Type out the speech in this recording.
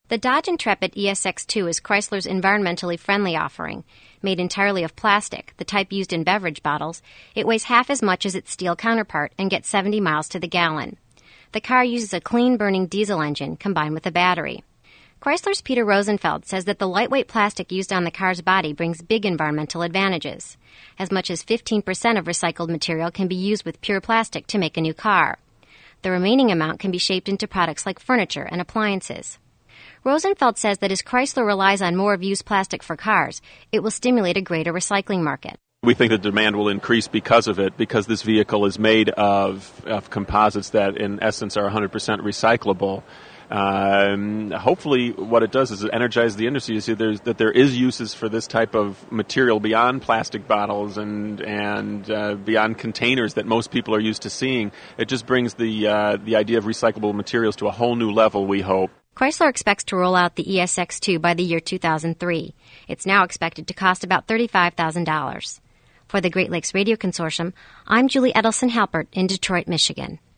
The Dodge Intrepid ESX2 is Chrysler's environmentally friendly offering. Made entirely of plastic, the type used in beverage bottles, it weighs half as much as its steel counterpart and gets 70 miles to the gallon. The car uses a clean-burning diesel engine combined with a battery. Chrysler's Peter Rosenfeld says that the lightweight plastic used on the car's body brings big environmental advantages. As much as 15% of recycled material can be used with pure plastic to make a new car. The remaining amount can be shaped into products like furniture and appliances. Rosenfeld says that as Chrysler relies on more of used plastic for cars, it will stimulate a greater recycling market. We think the demand will increase because of it, because this vehicle is made of composites that in essence are 100% recyclable. Hopefully what it does is it energizes the industry. You see that there is uses for this type of material beyond plastic bottles and beyond containers that most people are used to seeing. It just brings the idea of recyclable materials to a whole new level, we hope. Chrysler expects to roll out the ESX2 by the year 2003. It's now expected to cost about $35,000. For the Great Lakes Radio Consortium, I'm Julie Edelson-Halpert in Detroit, Michigan.